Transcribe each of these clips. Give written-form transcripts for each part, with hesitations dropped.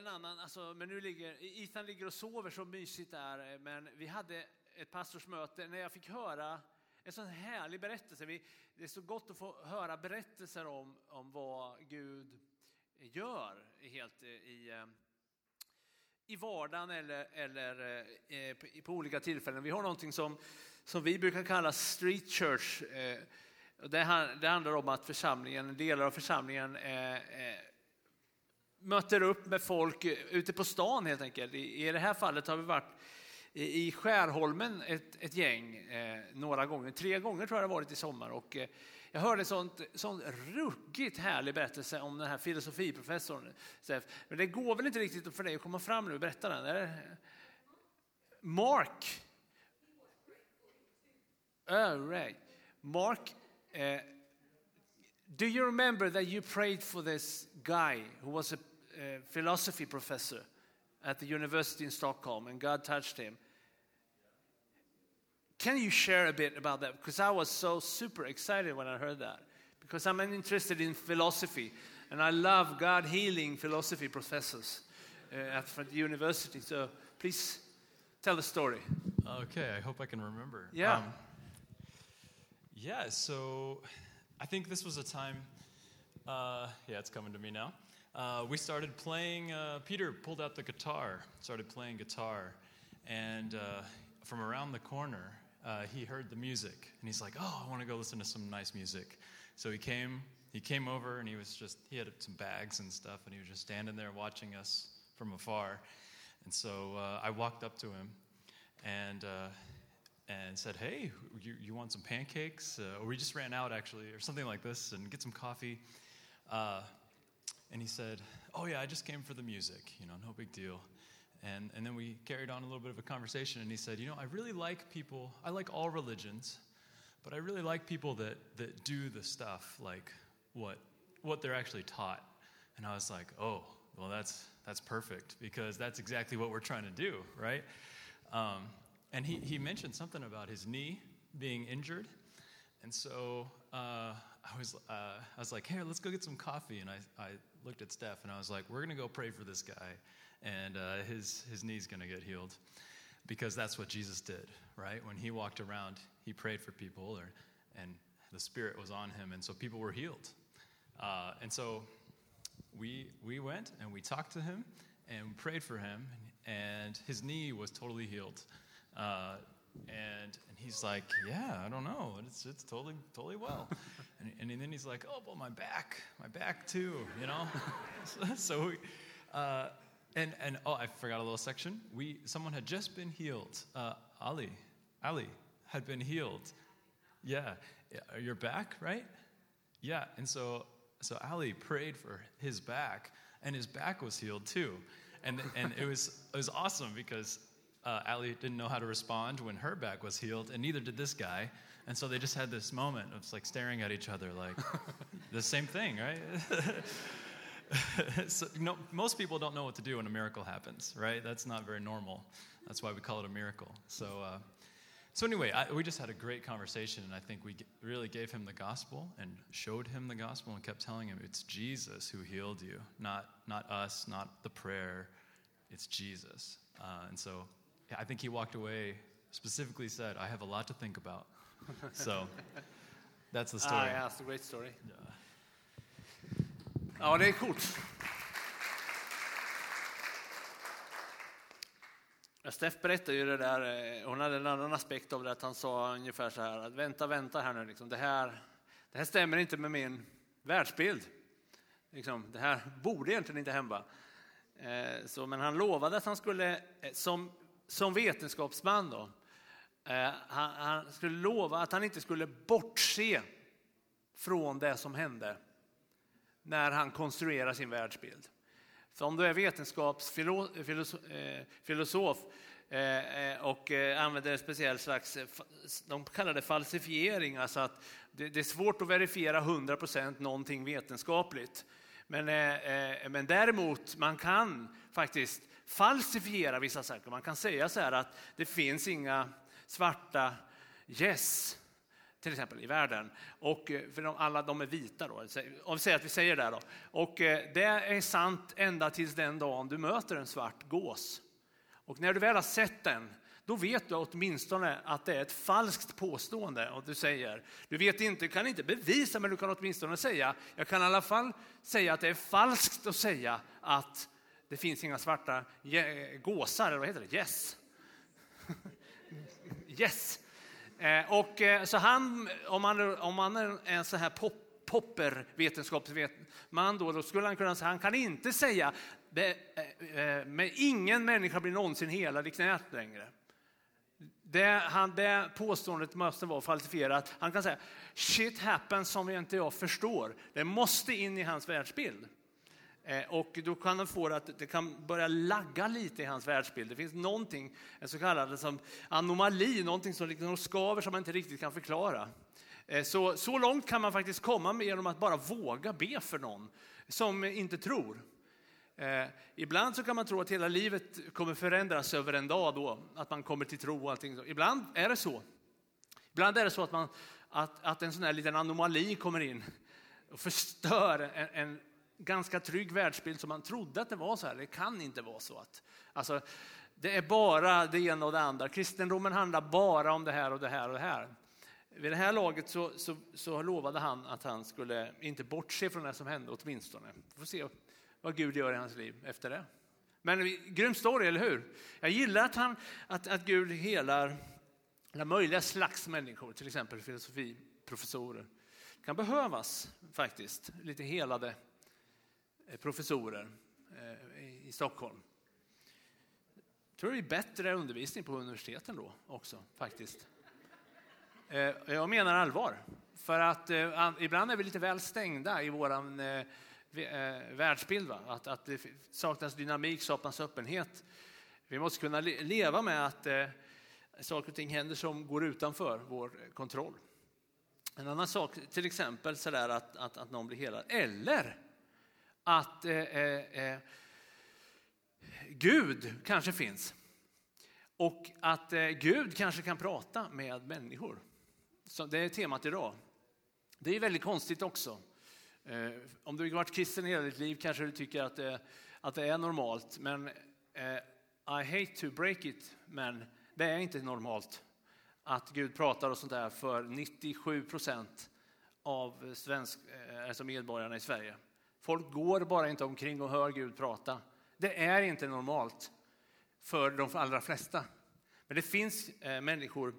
en annan, alltså, men nu Ethan ligger och sover så mysigt där, men vi hade ett pastorsmöte när jag fick höra en sån härlig berättelse. Det är så gott att få höra berättelser om vad Gud gör helt i vardagen eller på olika tillfällen. Vi har någonting som vi brukar kalla street church. Det handlar om att delar av församlingen möter upp med folk ute på stan helt enkelt. I det här fallet har vi varit i Skärholmen ett gäng några gånger. 3 gånger tror jag det har varit i sommar. Och jag hörde sån ruggigt härlig berättelse om den här filosofiprofessorn. Men det går väl inte riktigt för dig att komma fram nu och berätta den. Eller? Mark. Oh, right. Mark, do you remember that you prayed for this guy who was a philosophy professor at the university in Stockholm and God touched him? Can you share a bit about that? Because I was so super excited when I heard that. Because I'm interested in philosophy and I love God healing philosophy professors at the university. So please tell the story. Okay, I hope I can remember. Yeah. So I think this was a time, it's coming to me now. We started playing, Peter pulled out the guitar, started playing guitar, and from around the corner, he heard the music, and he's like, I want to go listen to some nice music. So he came over, and he had some bags and stuff, and he was just standing there watching us from afar. And so I walked up to him, and said, hey, you want some pancakes? Or we just ran out, actually, or something like this, and get some coffee. And he said, oh, yeah, I just came for the music, no big deal. And then we carried on a little bit of a conversation, and he said, I really like people, I like all religions, but I really like people that do the stuff, like what they're actually taught. And I was like, oh, well, that's perfect, because that's exactly what we're trying to do, right? And he mentioned something about his knee being injured. And so I was like, hey, let's go get some coffee. And I looked at Steph, and I was like, we're going to go pray for this guy, and his knee's going to get healed. Because that's what Jesus did, right? When he walked around, he prayed for people, and the Spirit was on him, and so people were healed. And so we went, and we talked to him, and we prayed for him, and his knee was totally healed. And he's like, yeah, I don't know, it's totally well. And then he's like, oh, well, my back too, So we, I forgot a little section. Someone had just been healed. Ali had been healed. Yeah, your back, right? Yeah, and so Ali prayed for his back, and his back was healed too. And it was awesome, because Ali didn't know how to respond when her back was healed, and neither did this guy. And so they just had this moment of like staring at each other, like the same thing, right? So, most people don't know what to do when a miracle happens, right? That's not very normal. That's why we call it a miracle. So anyway, we just had a great conversation, and I think we really gave him the gospel and showed him the gospel and kept telling him it's Jesus who healed you, not us, not the prayer. It's Jesus. And so I think he walked away, specifically said, I have a lot to think about. So that's the story. Yeah, it's a great story. Ja, det är coolt. Steff berättade ju det där, hon hade en annan aspekt av det, att han sa ungefär så här, att vänta här nu, liksom, det här stämmer inte med min världsbild. Liksom, det här borde egentligen inte hända. Men han lovade att han skulle, som vetenskapsman då, han skulle lova att han inte skulle bortse från det som hände när han konstruerar sin världsbild. Så om du är vetenskapsfilosof och använder en speciell slags, de kallar det falsifiering, alltså att det är svårt att verifiera 100% någonting vetenskapligt. Men däremot man kan faktiskt falsifiera vissa saker. Man kan säga så här att det finns inga svarta yes. till exempel i världen. Och för alla de är vita då. Om vi säger att vi säger det då. Och det är sant ända tills den dagen du möter en svart gås. Och när du väl har sett den, då vet du åtminstone att det är ett falskt påstående. Och du säger, du vet inte, kan inte bevisa, men du kan åtminstone säga, jag kan i alla fall säga att det är falskt att säga att det finns inga svarta gåsar, eller vad heter det? Yes. Yes. Och så han, om man är en så här poppervetenskapsman då skulle han kunna säga, han kan inte säga, men ingen människa blir någonsin helad i knät längre. Det påståendet måste vara falsifierat. Han kan säga, shit happens som inte jag förstår. Det måste in i hans världsbild. Och då kan han få att det kan börja lagga lite i hans världsbild. Det finns någonting, en så kallad som anomali, någonting som liksom skaver som man inte riktigt kan förklara. Så långt kan man faktiskt komma genom att bara våga be för någon som inte tror. Ibland så kan man tro att hela livet kommer förändras över en dag då, att man kommer till tro och allting. Ibland är det så. Ibland är det så att en sån här liten anomali kommer in och förstör en ganska trygg världsbild som man trodde att det var så här. Det kan inte vara så att alltså, det är bara det ena och det andra. Kristendomen handlar bara om det här och det här och det här. Vid det här laget så lovade han att han skulle inte bortse från det som hände åtminstone. Vi får se vad Gud gör i hans liv efter det. Men grym story, eller hur? Jag gillar att Gud helar alla möjliga slags människor, till exempel filosofiprofessorer. Det kan behövas faktiskt lite helade professorer i Stockholm. Jag tror det är bättre undervisning på universiteten då också faktiskt. Jag menar allvar. För att ibland är vi lite väl stängda i våran världsbild. Va? Att det saknas dynamik, saknas öppenhet. Vi måste kunna leva med att saker och ting händer som går utanför vår kontroll. En annan sak, till exempel sådär att någon blir helad. Eller att Gud kanske finns. Och att Gud kanske kan prata med människor. Så det är temat idag. Det är väldigt konstigt också. Om du har varit kristen hela ditt liv kanske du tycker att det är normalt. Men I hate to break it, men det är inte normalt att Gud pratar och sånt där för 97% av alltså medborgarna i Sverige. Folk går bara inte omkring och hör Gud prata. Det är inte normalt för de allra flesta. Men det finns människor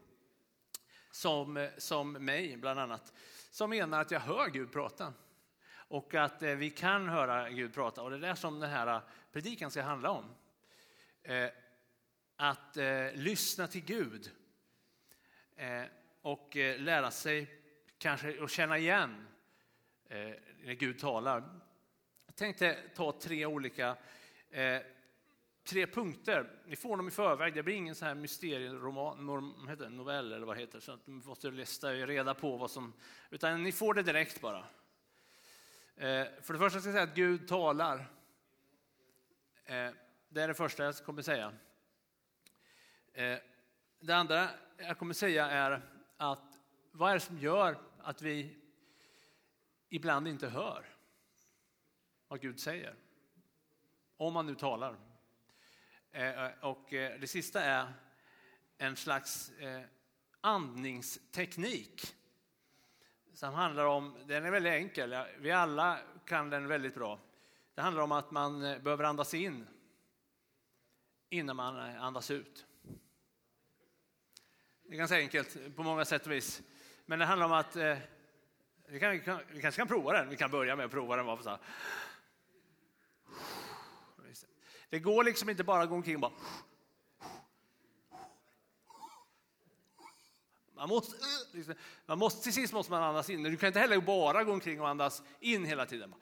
som mig bland annat som menar att jag hör Gud prata. Och att vi kan höra Gud prata. Och det är där som den här predikan ska handla om. Att lyssna till Gud. Och lära sig kanske att känna igen när Gud talar. Jag tänkte ta tre punkter. Ni får dem i förväg. Det blir ingen så här novell eller vad heter det. Så att ni måste lista reda på vad som... Utan ni får det direkt bara. För det första ska jag säga att Gud talar. Det är det första jag kommer säga. Det andra jag kommer säga är att vad är det som gör att vi ibland inte hör vad Gud säger? Om man nu talar. Och det sista är en slags andningsteknik som handlar om, den är väldigt enkel, vi alla kan den väldigt bra. Det handlar om att man behöver andas in innan man andas ut. Det är ganska enkelt på många sätt och vis. Men det handlar om att vi kanske kan prova den. Vi kan börja med att prova den. Så här. Det går liksom inte bara att gå omkring och bara... Till sist måste man andas in. Du kan inte heller bara gå omkring och andas in hela tiden.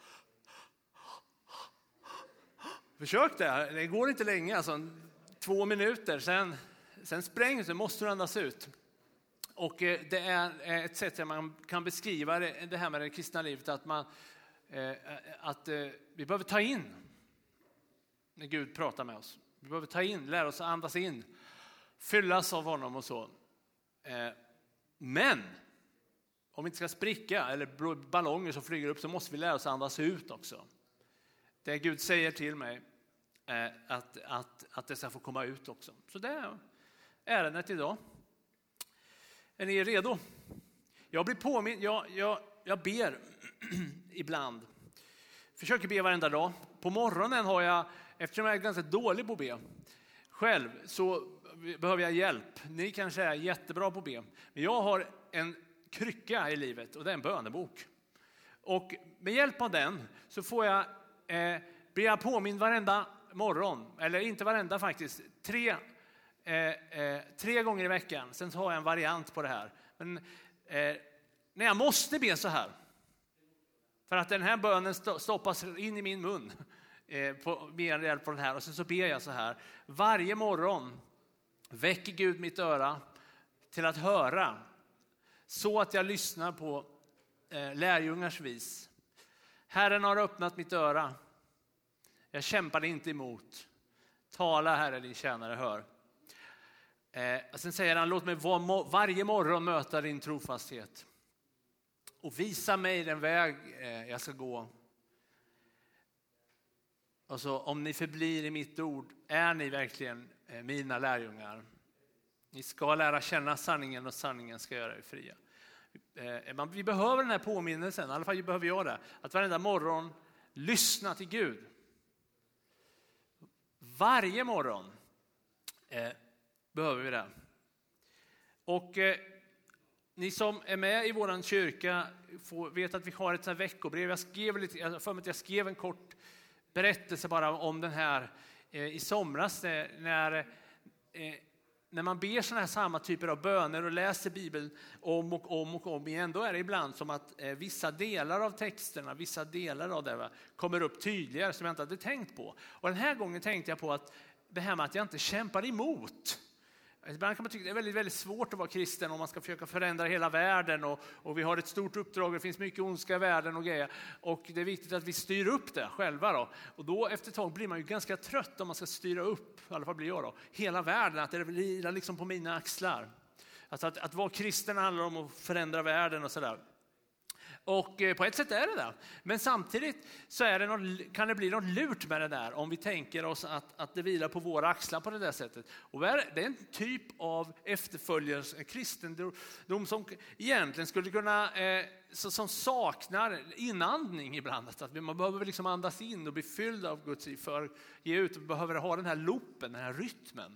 Försök det. Det går inte länge. Alltså 2 minuter. Sen sprängs det. Måste du andas ut. Och det är ett sätt där man kan beskriva det här med det kristna livet. Att vi behöver ta in när Gud pratar med oss. Vi behöver ta in, lära oss att andas in. Fyllas av honom och så. Men om vi inte ska spricka eller ballonger som flyger upp, så måste vi lära oss andas ut också. Det Gud säger till mig att det ska få komma ut också. Så det är ärendet idag. Är ni redo? Jag blir påminn, jag ber ibland. Försöker be varenda dag. På morgonen har jag, eftersom jag är ganska dålig på att be själv, så behöver jag hjälp. Ni kanske är jättebra på att be. Men jag har en krycka i livet och det är en bönebok. Och med hjälp av den så får jag blir jag påminn varenda morgon. Eller inte varenda faktiskt. 3 gånger i veckan. Sen har jag en variant på det här. Men när jag måste be så här. För att den här bönen stoppas in i min mun. Med hjälp av den här. Och så ber jag så här. Varje morgon väcker Gud mitt öra till att höra. Så att jag lyssnar på lärjungars vis. Herren har öppnat mitt öra. Jag kämpade inte emot. Tala, Herre, din tjänare, hör. Sen säger han, låt mig varje morgon möta din trofasthet. Och visa mig den väg jag ska gå. Och så, om ni förblir i mitt ord, är ni verkligen mina lärjungar. Ni ska lära känna sanningen och sanningen ska göra er fria. Vi behöver den här påminnelsen, i alla fall behöver jag det. Att varenda morgon lyssna till Gud. Varje morgon behöver vi det. Och ni som är med i våran kyrka vet att vi har ett veckobrev. Jag skrev en kort berättelse bara om den här i somras när man ber såna här samma typer av böner och läser Bibeln om och om igen, då är det ibland som att vissa delar av texterna, vissa delar av det kommer upp tydligare som jag inte hade tänkt på. Och den här gången tänkte jag på att det här med att jag inte kämpar emot. Ibland kan man tycka det är väldigt, väldigt svårt att vara kristen om man ska försöka förändra hela världen och vi har ett stort uppdrag, det finns mycket ondska i världen och grejer. Och det är viktigt att vi styr upp det själva då. Och då efter ett tag blir man ju ganska trött om man ska styra upp, i alla fall blir jag då, hela världen, att det vilar liksom på mina axlar. Alltså att vara kristen handlar om att förändra världen och sådär. Och på ett sätt är det där. Men samtidigt så kan det bli något lurt med det där om vi tänker oss att det vilar på våra axlar på det där sättet. Och det är en typ av efterföljelse, kristendom som egentligen skulle kunna, som saknar inandning ibland. Att man behöver liksom andas in och bli fylld av Guds för att ge ut och behöver ha den här loopen, den här rytmen.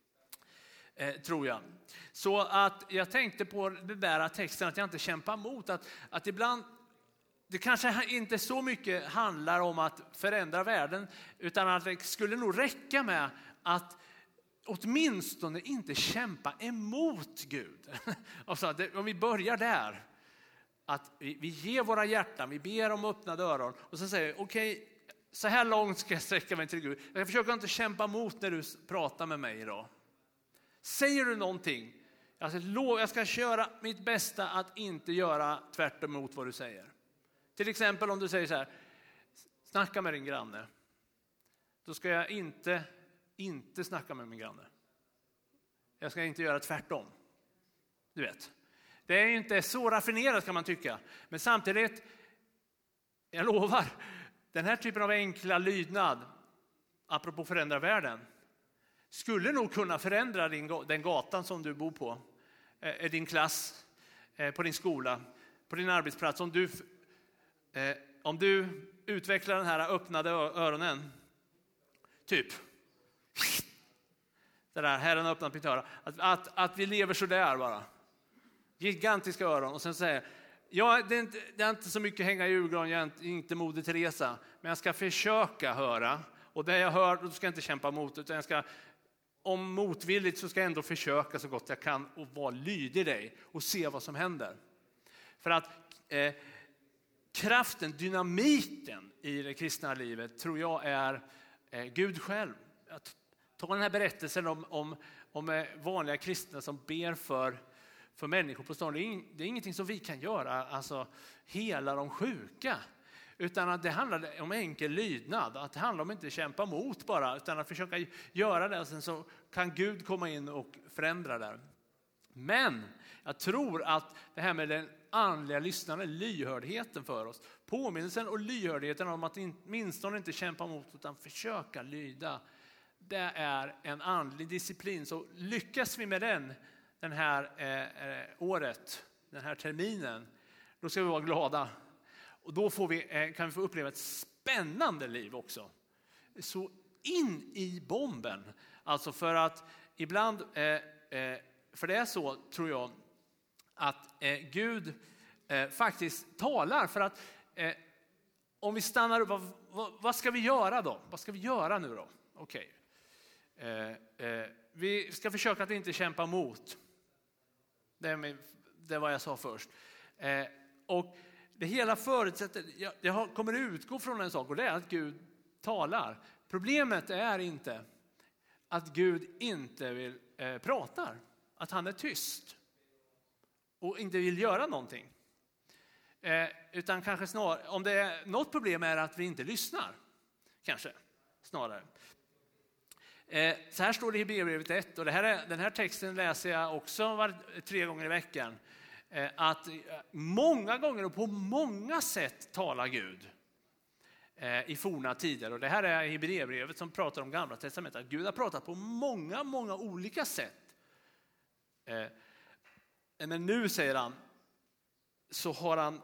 Tror jag. Så att jag tänkte på det där texten att jag inte kämpar emot. Att ibland, det kanske inte så mycket handlar om att förändra världen. Utan att det skulle nog räcka med att åtminstone inte kämpa emot Gud. Alltså, om vi börjar där. Att vi ger våra hjärtan, vi ber om öppnade öron. Och så säger vi, okej, så här långt ska jag sträcka mig till Gud. Jag försöker inte kämpa emot när du pratar med mig idag. Säger du någonting, jag ska köra mitt bästa att inte göra tvärt emot vad du säger. Till exempel om du säger så här, snacka med din granne. Då ska jag inte snacka med min granne. Jag ska inte göra tvärtom. Du vet. Det är inte så raffinerat kan man tycka. Men samtidigt, jag lovar, den här typen av enkla lydnad, apropå förändra världen, skulle nog kunna förändra den gatan som du bor på, din klass, på din skola, på din arbetsplats. Om du utvecklar den här öppnade öronen, typ. Det där, Herren har öppnat mitt öra. Att vi lever så där bara. Gigantiska öron. Och sen säger det är inte så mycket hänga i julgran, jag är inte Moder Teresa. Men jag ska försöka höra. Och det jag hör, då ska jag inte kämpa emot, utan jag ska, om motvilligt så ska jag ändå försöka så gott jag kan och vara lydig dig och se vad som händer. För att kraften, dynamiten i det kristna livet tror jag är Gud själv. Att ta den här berättelsen om vanliga kristna som ber för människor på stan. Det är ingenting som vi kan göra, alltså hela de sjuka. Utan att det handlar om enkel lydnad. Att det handlar om att inte kämpa mot bara. Utan att försöka göra det. Och sen så kan Gud komma in och förändra det. Men jag tror att det här med den andliga lyssnandet, lyhördheten för oss. Påminnelsen och lyhördheten om att minstone inte kämpa mot utan försöka lyda. Det är en andlig disciplin. Så lyckas vi med den här året, den här terminen, då ska vi vara glada. Och då kan vi få uppleva ett spännande liv också. Så in i bomben. Alltså för att ibland, för det är så tror jag, att Gud faktiskt talar. För att om vi stannar upp, vad ska vi göra då? Vad ska vi göra nu då? Okej. Vi ska försöka att inte kämpa mot. Det är vad jag sa först. Och det hela förutsätter, jag kommer utgå från en sak, och det är att Gud talar. Problemet är inte att Gud inte pratar. Att han är tyst. Och inte vill göra någonting. Utan kanske snarare, om det är något problem är att vi inte lyssnar. Kanske, snarare. Så här står det i Hebreerbrevet 1, och den här texten läser jag också 3 gånger i veckan. Att många gånger och på många sätt talar Gud i forna tider. Och det här är Hebreerbrevet som pratar om Gamla testamentet. Att Gud har pratat på många, många olika sätt. Men nu, säger han, så har han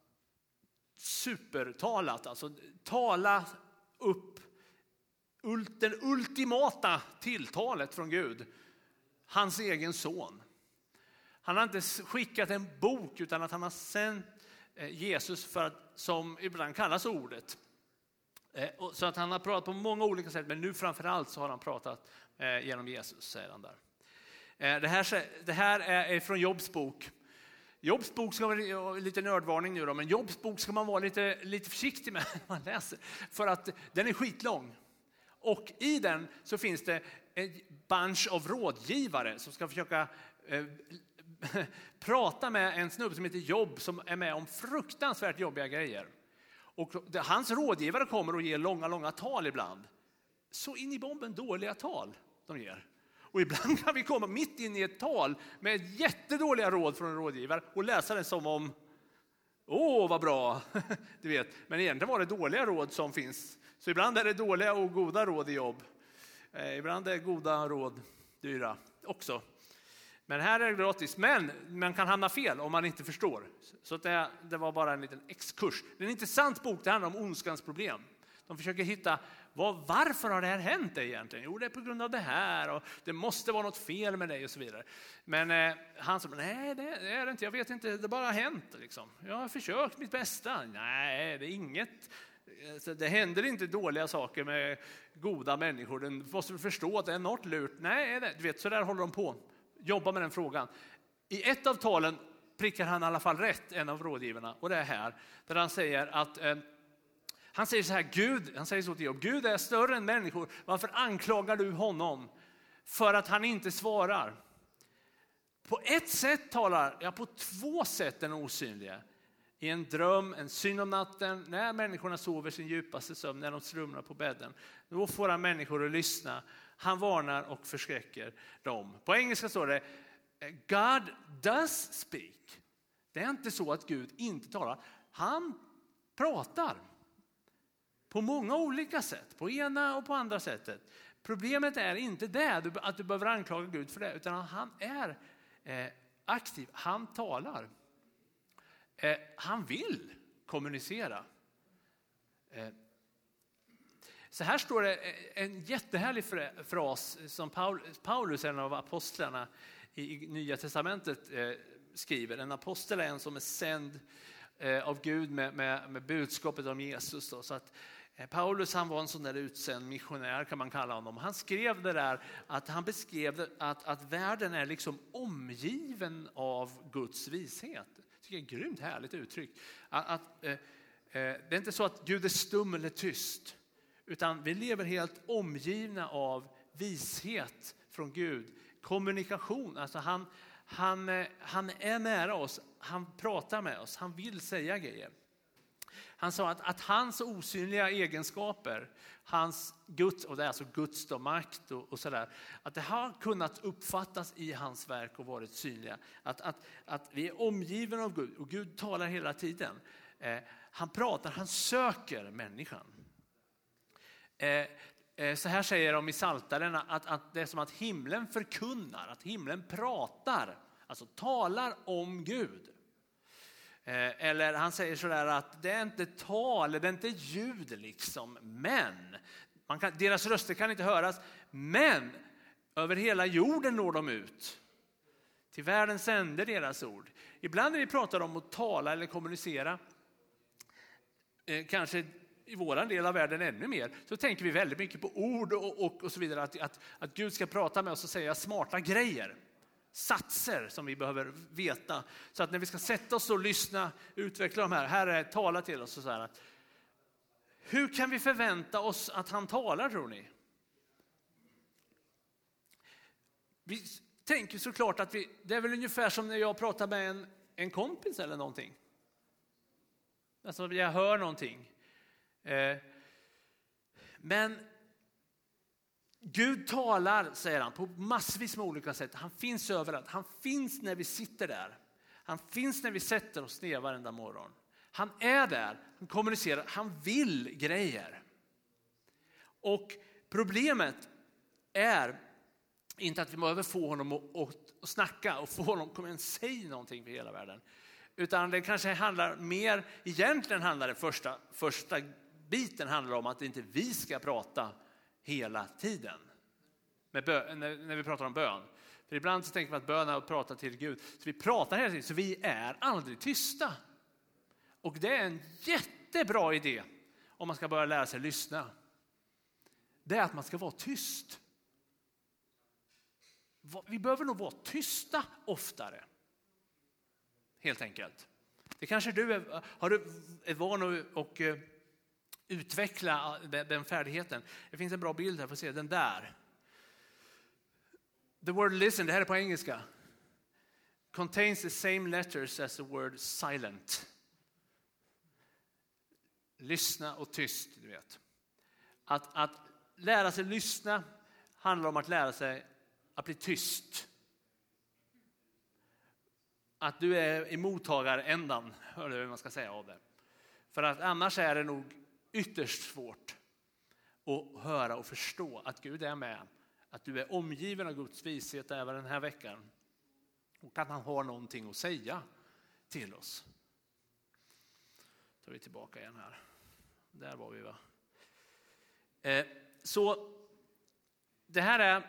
supertalat. Alltså tala upp den ultimata tilltalet från Gud. Hans egen son. Han har inte skickat en bok utan att han har sänt Jesus för att, som ibland kallas ordet. Så att han har pratat på många olika sätt, men nu framförallt så har han pratat genom Jesus, säger han där. Det här är från Jobs bok. Jobs bok ska vara lite nördvarning nu då, men Jobs bok ska man vara lite försiktig med när man läser. För att den är skitlång. Och i den så finns det en bunch av rådgivare som ska försöka prata med en snubbe som heter Job, som är med om fruktansvärt jobbiga grejer. Och hans rådgivare kommer och ger långa tal ibland. Så in i bomben dåliga tal de ger. Och ibland kan vi komma mitt in i ett tal med jättedåliga råd från en rådgivare och läsa det som om, vad bra, du vet. Men egentligen var det dåliga råd som finns. Så ibland är det dåliga och goda råd i Jobb. Ibland är goda råd dyra också. Men här är det gratis. Men man kan hamna fel om man inte förstår. Så det var bara en liten exkurs. Det är en intressant bok, det handlar om ondskans problem. De försöker hitta, varför har det här hänt egentligen? Jo, det är på grund av det här. Och det måste vara något fel med dig och så vidare. Men han sa, nej det är det inte. Jag vet inte, det bara har hänt. Liksom. Jag har försökt mitt bästa. Nej, det är inget. Det händer inte dåliga saker med goda människor. Den måste förstå att det är något lurt. Nej, du vet, så där håller de på. Jobba med den frågan. I ett av talen prickar han i alla fall rätt, en av rådgivarna. Och det är här, där han säger att han säger så här, han säger så till Jobb, Gud är större än människor. Varför anklagar du honom för att han inte svarar? På ett sätt talar, på 2 sätt den osynliga. I en dröm, en syn om natten, när människorna sover sin djupaste sömn, när de slumrar på bädden. Då får han människor att lyssna. Han varnar och förskräcker dem. På engelska står det, God does speak. Det är inte så att Gud inte talar. Han pratar. På många olika sätt. På ena och på andra sättet. Problemet är inte det, att du behöver anklaga Gud för det. Utan han är aktiv. Han talar. Han vill kommunicera. Så här står det en jättehärlig fras som Paulus, en av apostlarna i Nya testamentet, skriver. En apostel är en som är sänd av Gud med budskapet om Jesus. Så att Paulus, han var en sån där utsänd missionär, kan man kalla honom. Han skrev det där att han beskrev att världen är liksom omgiven av Guds vishet. Det är ett grymt härligt uttryck. Det är inte så att Gud är stum eller tyst. Utan vi lever helt omgivna av vishet från Gud. Kommunikation, alltså han är nära oss. Han pratar med oss. Han vill säga grejer. Han sa att hans osynliga egenskaper, hans Guds, och det är alltså Guds då, makt och sådär, att det har kunnat uppfattas i hans verk och varit synliga. Att vi är omgivna av Gud och Gud talar hela tiden. Han pratar, han söker människan. Så här säger de i Psaltaren att det är som att himlen förkunnar, att himlen pratar, alltså talar om Gud. Eller han säger sådär att det är inte tal, det är inte ljud liksom, men deras röster kan inte höras, men över hela jorden når de ut. Till världens ände deras ord. Ibland när vi pratar om att tala eller kommunicera, kanske i våran del av världen ännu mer, så tänker vi väldigt mycket på ord och så vidare. Att Gud ska prata med oss och säga smarta grejer. Satser som vi behöver veta. Så att när vi ska sätta oss och lyssna, utveckla de här är tala till oss och så här. Hur kan vi förvänta oss att han talar, tror ni? Vi tänker såklart att det är väl ungefär som när jag pratar med en kompis eller någonting. Alltså jag hör någonting. Men Gud talar, säger han, på massvis med olika sätt. Han finns överallt. Han finns när vi sitter där. Han finns när vi sätter oss ner varenda morgon. Han är där, han kommunicerar, han vill grejer. Och problemet är inte att vi behöver få honom att snacka och få honom att säga någonting för hela världen. Utan det kanske handlar mer, egentligen handlar det första biten handlar om att inte vi ska prata hela tiden. När vi pratar om bön. För ibland så tänker man att bön är att prata till Gud. Så vi pratar hela tiden, så vi är aldrig tysta. Och det är en jättebra idé om man ska börja lära sig lyssna. Det är att man ska vara tyst. Vi behöver nog vara tysta oftare. Helt enkelt. Det kanske du är van att utveckla den färdigheten. Det finns en bra bild här, för att se den där. The word listen, det här är på engelska. Contains the same letters as the word silent. Lyssna och tyst, du vet. Att lära sig lyssna handlar om att lära sig att bli tyst. Att du är i mottagarändan, hör du vad man ska säga av det. För att annars är det nog ytterst svårt att höra och förstå att Gud är med. Att du är omgiven av Guds vishet även den här veckan. Och att han har någonting att säga till oss. Tar vi tillbaka igen här. Där var vi, va? Så det här är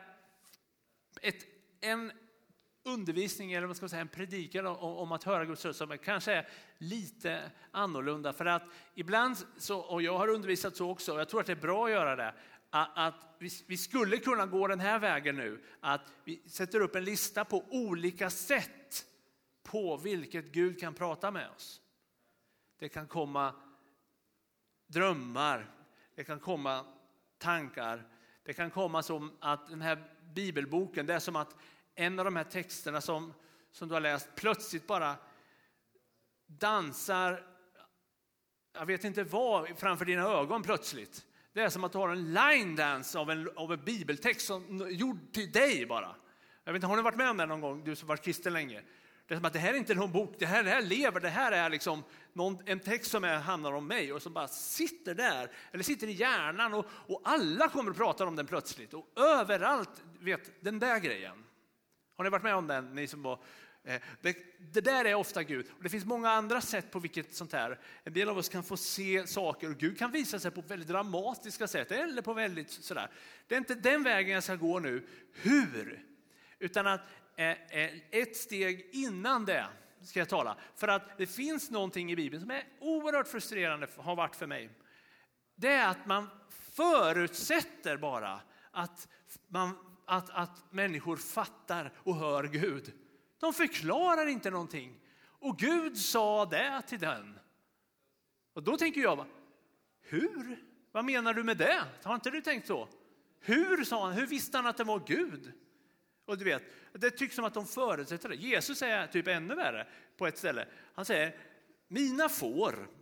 en undervisning, eller vad ska man säga, en predikan om att höra Guds röst, som kanske är lite annorlunda. För att ibland, så, och jag har undervisat så också, och jag tror att det är bra att göra det, att vi skulle kunna gå den här vägen nu, att vi sätter upp en lista på olika sätt på vilket Gud kan prata med oss. Det kan komma drömmar, det kan komma tankar, det kan komma som att den här bibelboken, det är som att en av de här texterna som du har läst plötsligt bara dansar, jag vet inte vad, framför dina ögon plötsligt. Det är som att du har en line dance av en bibeltext som gjord till dig bara. Jag vet inte, har ni varit med om det någon gång, du som varit kristen länge? Det är som att det här är inte någon bok, det här lever, det här är liksom en text som handlar om mig och som bara sitter där, eller sitter i hjärnan, och alla kommer att prata om den plötsligt. Och överallt, vet, den där grejen. Har ni varit med om den, ni som var... Det där är ofta Gud. Och det finns många andra sätt på vilket sånt här. En del av oss kan få se saker, och Gud kan visa sig på väldigt dramatiska sätt. Eller på väldigt sådär. Det är inte den vägen jag ska gå nu. Hur? Utan att ett steg innan det ska jag tala. För att det finns någonting i Bibeln som är oerhört frustrerande, har varit för mig. Det är att man förutsätter bara att människor fattar och hör Gud. De förklarar inte någonting. Och Gud sa det till den. Och då tänker jag, hur? Vad menar du med det? Har inte du tänkt så? Hur, sa han? Hur visste han att det var Gud? Och du vet, det tycks som att de förutsätter det. Jesus säger typ ännu värre på ett ställe. Han säger, mina får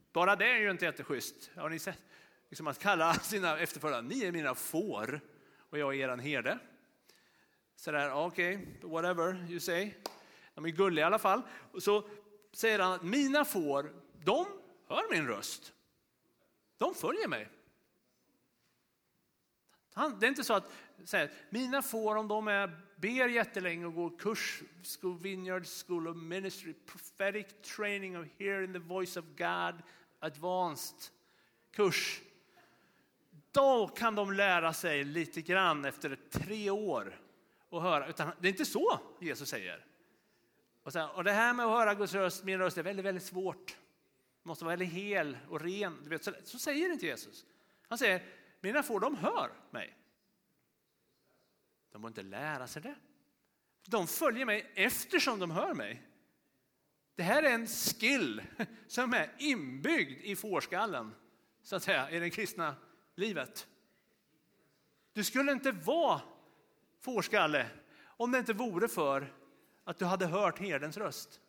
Bara det är ju inte jätteschysst. Har ni sett? Liksom att kalla sina efterföljare, ni är mina får och jag är eran herde. Så där, okej, whatever you say. De är gulliga i alla fall. Och så säger han att mina får, de hör min röst. De följer mig. Det är inte så att säga, mina får, om de ber jättelänge och går kurs, Vineyard School of Ministry, prophetic training of hearing the voice of God, advanced kurs. Då kan de lära sig lite grann efter 3 år och höra. Utan det är inte så Jesus säger. Och det här med att höra Guds röst, min röst, är väldigt, väldigt svårt. Det måste vara väldigt hel och ren. Du vet, så säger inte Jesus. Han säger, mina får, de hör mig. De måste inte lära sig det. De följer mig eftersom de hör mig. Det här är en skill som är inbyggd i fårskallen, så att säga, i det kristna livet. Du skulle inte vara fårskalle om det inte vore för att du hade hört herdens röst.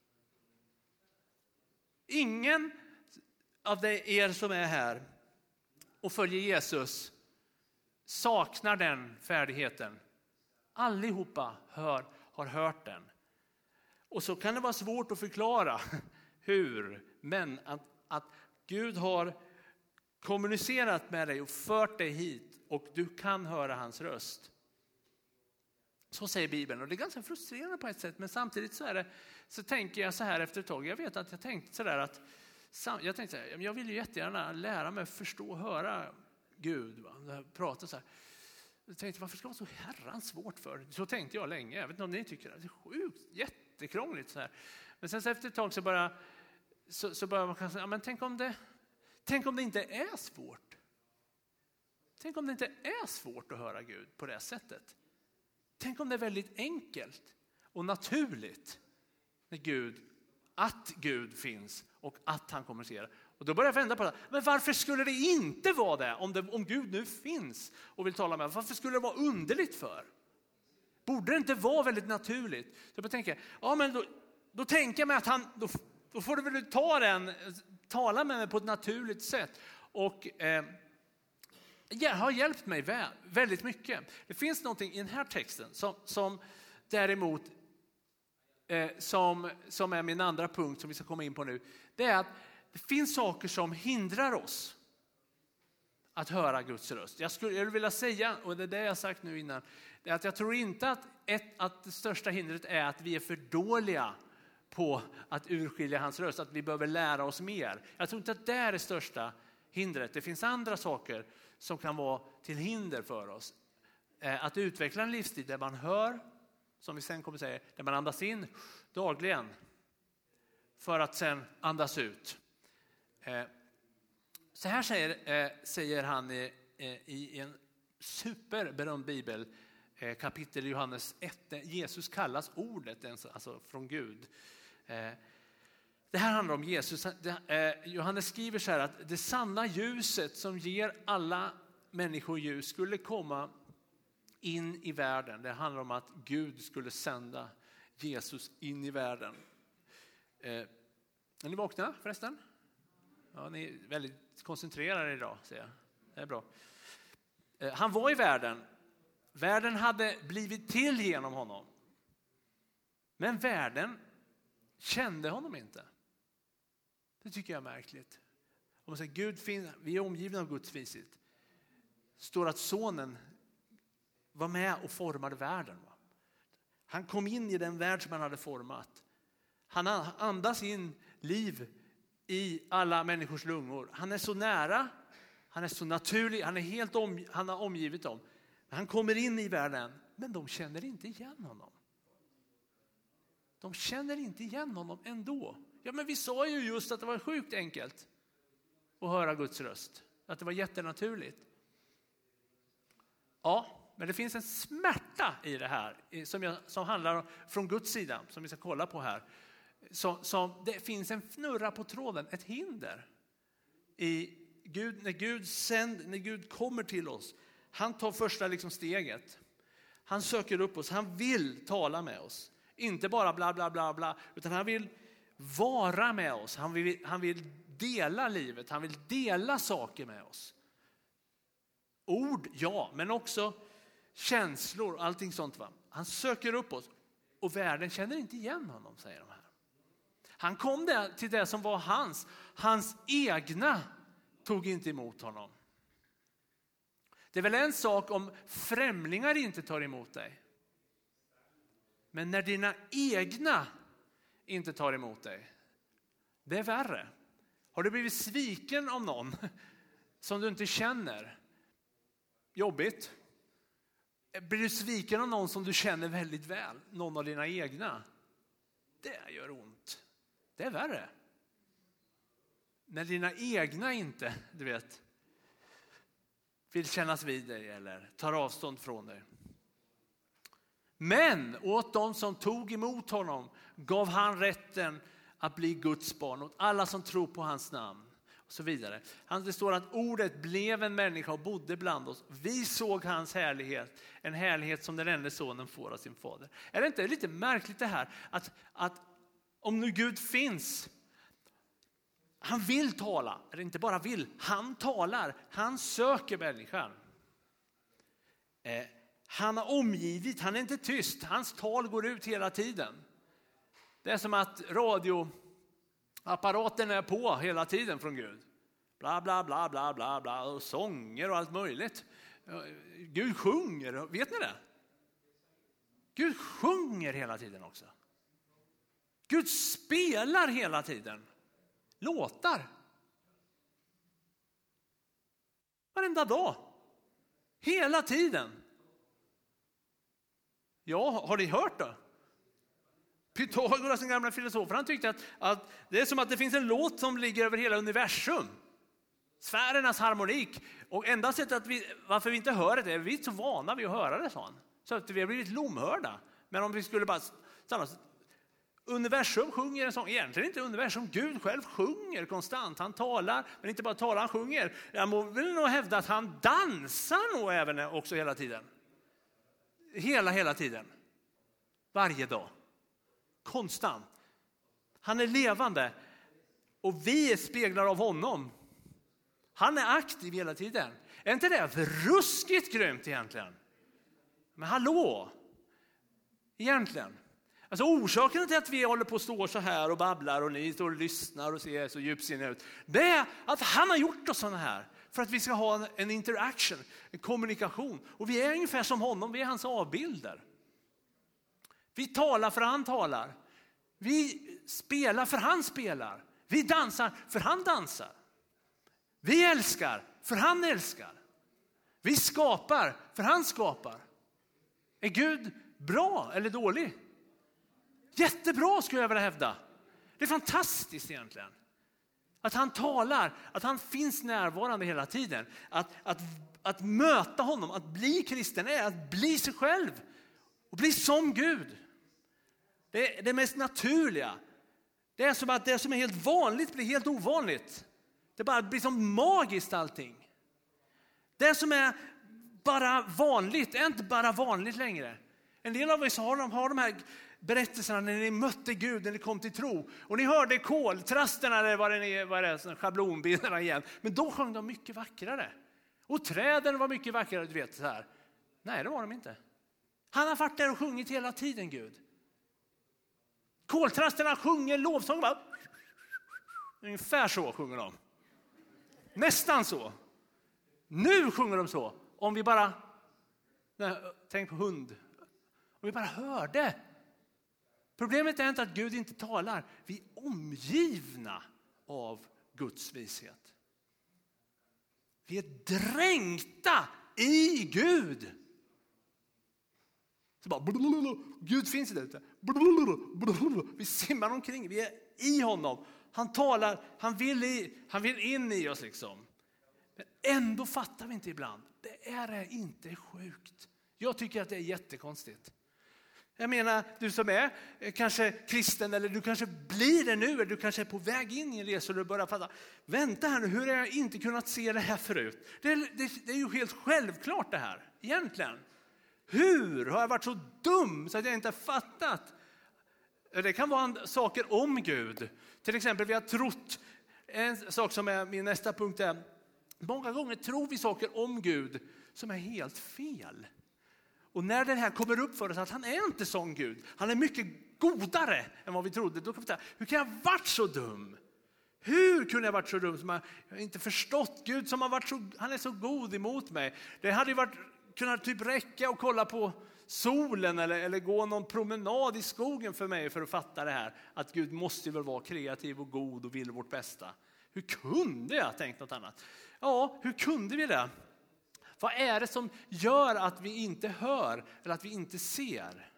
Ingen av er som är här och följer Jesus saknar den färdigheten. Allihopa har hört den. Och så kan det vara svårt att förklara hur, men att Gud har kommunicerat med dig och fört dig hit och du kan höra hans röst. Så säger Bibeln, och det är ganska frustrerande på ett sätt, men samtidigt så tänker jag så här efter ett tag. Jag vet att jag tänkte så där att jag vill ju jättegärna lära mig förstå och höra Gud, prata så här. Jag tänkte, varför ska det vara så herrans svårt för? Så tänkte jag länge. Jag vet inte om ni tycker det är sjukt, jättekrångligt så här. Men sen så efter ett tag så börjar man kanske, ja, men tänk om det inte är svårt. Tänk om det inte är svårt att höra Gud på det sättet. Tänk om det är väldigt enkelt och naturligt att Gud finns och att han kommunicerar. Och då börjar jag vända på det. Men varför skulle det inte vara det? Om Gud nu finns och vill tala med oss, varför skulle det vara underligt för? Borde det inte vara väldigt naturligt? Så jag tänker, ja, men då tänker jag mig att då får du väl tala med mig på ett naturligt sätt. Och har hjälpt mig väldigt mycket. Det finns någonting i den här texten som däremot som är min andra punkt som vi ska komma in på nu. Det är att det finns saker som hindrar oss att höra Guds röst. Jag skulle vilja säga, och det är det jag har sagt nu innan, det är att jag tror inte att det största hindret är att vi är för dåliga på att urskilja hans röst, att vi behöver lära oss mer. Jag tror inte att det är det största hindret. Det finns andra saker som kan vara till hinder för oss. Att utveckla en livsstil där man hör, som vi sen kommer säga, där man andas in dagligen för att sen andas ut. Så här säger han i en superberömd bibel, kapitel i Johannes 1, där Jesus kallas ordet, alltså från Gud. Det här handlar om Jesus. Johannes skriver så här att det sanna ljuset som ger alla människor ljus skulle komma in i världen. Det handlar om att Gud skulle sända Jesus in i världen. Är ni vakna förresten? Ja, ni är väldigt koncentrerade idag, ser jag. Det är bra. Han var i världen. Världen hade blivit till genom honom. Men världen kände honom inte. Det tycker jag är märkligt. Om man säger Gud finns, vi är omgivna av Guds vishet. Står att sonen var med och formade världen. Han kom in i den värld som han hade format. Han andas in liv i alla människors lungor. Han är så nära, han är så naturlig, han har omgivit dem. Han kommer in i världen, men de känner inte igen honom. De känner inte igen honom ändå. Ja, men vi sa ju just att det var sjukt enkelt att höra Guds röst. Att det var jättenaturligt. Ja, men det finns en smärta i det här som handlar från Guds sida, som vi ska kolla på här. Det finns en fnurra på tråden, ett hinder. När Gud kommer till oss, han tar första steget. Han söker upp oss, han vill tala med oss. Inte bara bla bla bla bla, utan han vill vara med oss. Han vill dela livet. Han vill dela saker med oss. Ord, ja, men också känslor, allting sånt. Va? Han söker upp oss och världen känner inte igen honom, säger de här. Han kom där till det som var hans. Hans egna tog inte emot honom. Det är väl en sak om främlingar inte tar emot dig. Men när dina egna inte tar emot dig, det är värre. Har du blivit sviken av någon som du inte känner? Jobbigt. Blir du sviken av någon som du känner väldigt väl? Någon av dina egna? Det gör ont. Det är värre. När dina egna inte, du vet, vill kännas vid dig eller tar avstånd från dig. Men åt de som tog emot honom gav han rätten att bli Guds barn. Åt alla som tror på hans namn. Och så vidare. Det står att ordet blev en människa och bodde bland oss. Vi såg hans härlighet. En härlighet som den enda sonen får av sin fader. Är det inte lite märkligt det här? Att om nu Gud finns. Han vill tala. Eller inte bara vill. Han talar. Han söker människan. Han har omgivit. Han är inte tyst. Hans tal går ut hela tiden. Det är som att radioapparaten är på hela tiden från Gud. Bla bla bla bla bla bla. Och sånger och allt möjligt. Gud sjunger. Vet ni det? Gud sjunger hela tiden också. Gud spelar hela tiden. Låtar. Varenda dag. Hela tiden. Ja, har ni hört det? Pythagoras, den gamla filosofen, han tyckte att det är som att det finns en låt som ligger över hela universum. Sfärernas harmonik. Och enda sättet varför vi inte hör det är vi är så vana vid att höra det sånt. Så att vi har blivit lomhörda. Men om vi skulle bara stanna. Universum sjunger en sång. Egentligen inte universum. Gud själv sjunger konstant. Han talar, men inte bara talar, han sjunger. Jag vill nog hävda att han dansar nog även också hela tiden. Hela tiden. Varje dag. Konstant. Han är levande. Och vi är speglar av honom. Han är aktiv hela tiden. Är inte det ruskigt grymt egentligen? Men hallå. Egentligen. Alltså orsaken till att vi håller på att stå så här och babblar och ni står och lyssnar och ser så djupsinniga ut. Det är att han har gjort oss sådana här. För att vi ska ha en interaction, en kommunikation. Och vi är ungefär som honom, vi är hans avbilder. Vi talar för han talar. Vi spelar för han spelar. Vi dansar för han dansar. Vi älskar för han älskar. Vi skapar för han skapar. Är Gud bra eller dålig? Jättebra skulle jag vilja hävda. Det är fantastiskt egentligen. Att han talar, att han finns närvarande hela tiden. Att möta honom, att bli kristen är att bli sig själv. Och bli som Gud. Det är det mest naturliga. Det är som att det som är helt vanligt blir helt ovanligt. Det bara blir som magiskt allting. Det som är bara vanligt är inte bara vanligt längre. En del av oss har de här berättelserna när ni mötte Gud, när ni kom till tro. Och ni hörde koltrasterna eller vad det är schablonbilderna igen. Men då sjöng de mycket vackrare. Och träden var mycket vackrare, du vet så här. Nej, det var de inte. Han har varit där och sjungit hela tiden, Gud. Koltrasterna sjunger lovsång bara. Ungefär så sjunger de. Nästan så. Nu sjunger de så. Om vi bara, tänk på hund. Om vi bara hörde. Problemet är inte att Gud inte talar. Vi är omgivna av Guds vishet. Vi är dränkta i Gud. Så bara, Gud finns där ute. Vi simmar omkring. Vi är i honom. Han talar. Han vill in i oss liksom. Men ändå fattar vi inte ibland. Det är inte sjukt. Jag tycker att det är jättekonstigt. Jag menar, du som är kanske kristen eller du kanske blir det nu eller du kanske är på väg in i en resa och du börjar fatta. Vänta här nu, hur har jag inte kunnat se det här förut? Det är ju helt självklart det här, egentligen. Hur har jag varit så dum så att jag inte har fattat? Det kan vara saker om Gud. Till exempel vi har trott En sak som är min nästa punkt är, många gånger tror vi saker om Gud som är helt fel. Och när det här kommer upp för oss att han är inte sån Gud, han är mycket godare än vad vi trodde, då kan vi säga, hur kan jag varit så dum? Hur kunde jag varit så dum som jag inte förstått Gud som har varit så, han är så god emot mig. Det hade ju kunnat typ räcka och kolla på solen eller gå någon promenad i skogen för mig för att fatta det här. Att Gud måste väl vara kreativ och god och vill vårt bästa. Hur kunde jag tänkt något annat? Ja, hur kunde vi det? Vad är det som gör att vi inte hör eller att vi inte ser?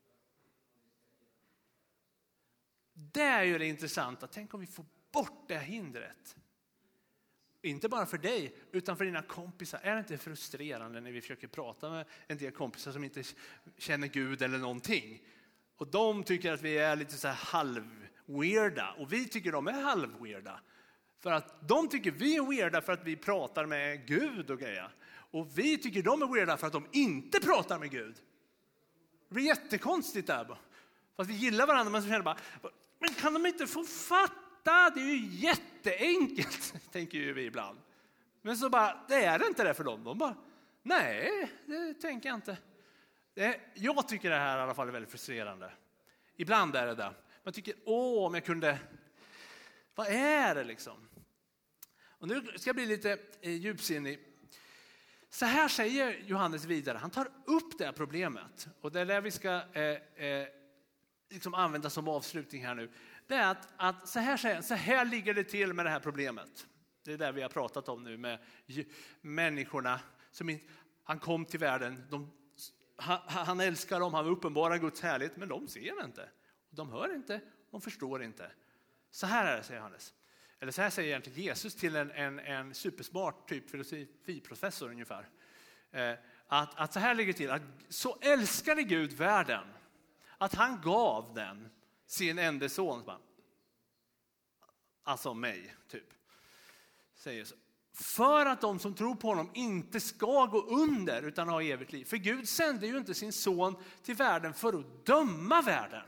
Det är ju det intressanta. Tänk om vi får bort det hindret. Inte bara för dig utan för dina kompisar. Är det inte frustrerande när vi försöker prata med en del kompisar som inte känner Gud eller någonting? Och de tycker att vi är lite så här halv-weirda. Och vi tycker de är halv-weirda. För att de tycker vi är weirda för att vi pratar med Gud och grejer. Och vi tycker de är weirda för att de inte pratar med Gud. Det blir jättekonstigt där. Fast vi gillar varandra men så känner bara, men kan de inte få fatta? Det är ju jätteenkelt, tänker ju vi ibland. Men så bara, det är inte det för dem. De bara, nej, det tänker jag inte. Jag tycker det här i alla fall är väldigt frustrerande. Ibland är det där. Man tycker, om jag kunde, vad är det liksom? Och nu ska jag bli lite djupsinnig. Så här säger Johannes vidare. Han tar upp det här problemet. Och det är det vi ska liksom använda som avslutning här nu. Det är att så här ligger det till med det här problemet. Det är det vi har pratat om nu med människorna. Han kom till världen. Han älskar dem, han uppenbarar Guds härlighet. Men de ser inte. De hör inte, de förstår inte. Så här är det, säger Johannes. Eller så här säger egentligen Jesus till en supersmart typ filosofiprofessor ungefär. Att så här ligger till. Att så älskade Gud världen. Att han gav den sin enda son. Alltså mig, typ. Säger så. För att de som tror på honom inte ska gå under utan ha evigt liv. För Gud sände ju inte sin son till världen för att döma världen.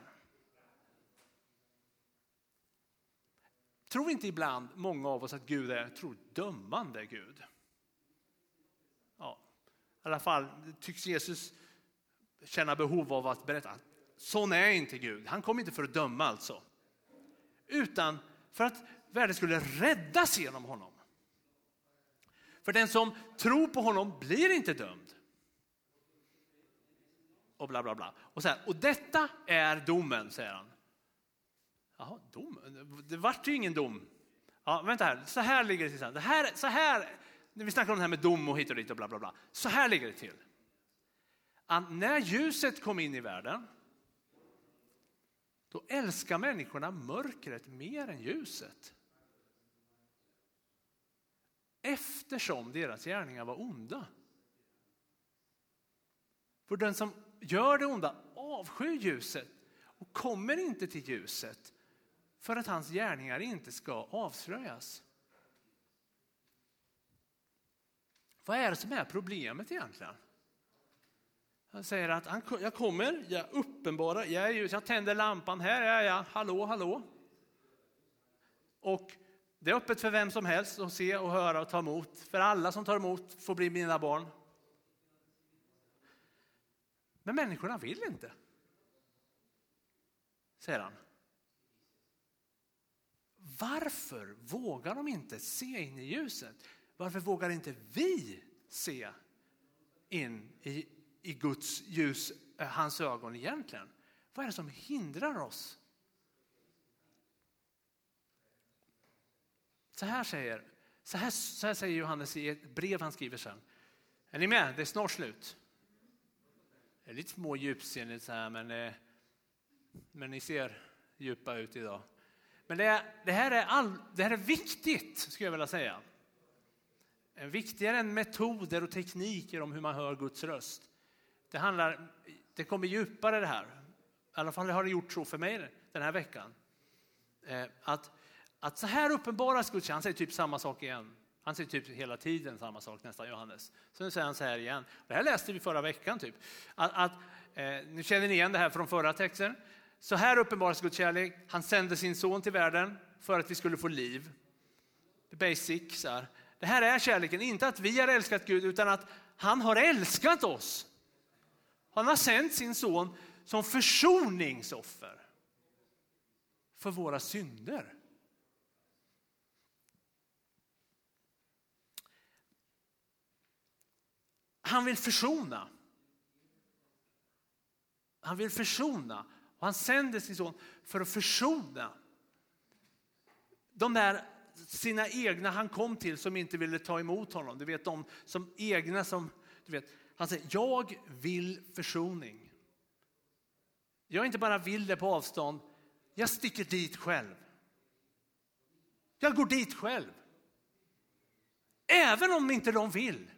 Tror inte ibland många av oss att Gud är dömande Gud? Ja, i alla fall tycks Jesus känna behov av att berätta. Sån är inte Gud. Han kom inte för att döma alltså. Utan för att världen skulle räddas genom honom. För den som tror på honom blir inte dömd. Och bla bla bla. Och detta är domen, säger han. Jaha, dom? Det vart ju ingen dom. Ja, vänta här. Så här ligger det till. Så här, när vi snackar om det här med dom och hit och dit och bla bla bla. Så här ligger det till. Att när ljuset kom in i världen, då älskar människorna mörkret mer än ljuset. Eftersom deras gärningar var onda. För den som gör det onda avskyr ljuset och kommer inte till ljuset för att hans gärningar inte ska avslöjas. Vad är det som är problemet egentligen? Han säger att jag uppenbarar, jag tänder lampan, här är jag, hallå. Och det är öppet för vem som helst att se och höra och ta emot. För alla som tar emot får bli mina barn. Men människorna vill inte. Säger han. Varför vågar de inte se in i ljuset? Varför vågar inte vi se in i Guds ljus, hans ögon egentligen? Vad är det som hindrar oss? Så här säger Johannes i ett brev han skriver sen. Är ni med? Det är snart slut. Det är lite små djupsinnigt så här, men ni ser djupa ut idag. Men det här är viktigt, skulle jag vilja säga. Viktigare än metoder och tekniker om hur man hör Guds röst. Det kommer djupare det här. I alla fall har det gjort så för mig den här veckan. Att så här uppenbaras Guds, han säger typ samma sak igen. Han säger typ hela tiden samma sak nästan, Johannes. Så nu säger han så här igen. Det här läste vi förra veckan typ. Nu känner ni igen det här från förra texten. Så här uppenbaras Guds kärlek. Han sände sin son till världen för att vi skulle få liv. the basics här. Det här är kärleken, inte att vi har älskat Gud utan att han har älskat oss. Han har sänt sin son som försoningsoffer för våra synder. Han vill försona. Han vill försona. Och han sände sin son för att försona de där sina egna han kom till som inte ville ta emot honom. Du vet, de som egna som, du vet, han säger, jag vill försoning. Jag inte bara vill det på avstånd, jag sticker dit själv. Jag går dit själv. Även om inte de vill.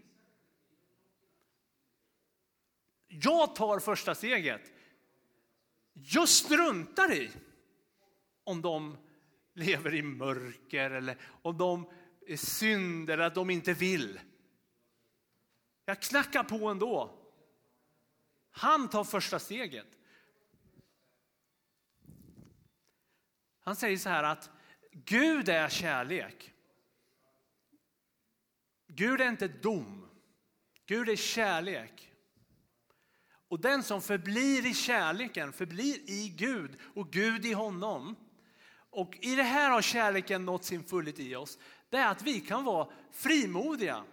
Jag tar första steget. Jag struntar i om de lever i mörker eller om de är synder eller att de inte vill. Jag knackar på ändå. Han tar första steget. Han säger så här att Gud är kärlek. Gud är inte dom. Gud är kärlek. Och den som förblir i kärleken förblir i Gud och Gud i honom. Och i det här har kärleken nått sin fullhet i oss. Det är att vi kan vara frimodiga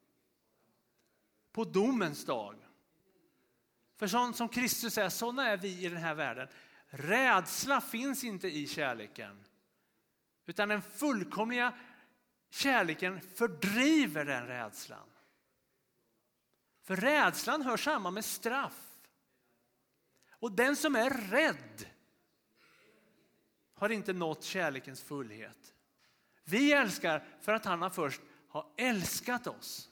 på domens dag. För sånt som Kristus säger, sådana är vi i den här världen. Rädsla finns inte i kärleken. Utan den fullkomliga kärleken fördriver den rädslan. För rädslan hör samman med straff. Och den som är rädd har inte nått kärlekens fullhet. Vi älskar för att han har först har älskat oss.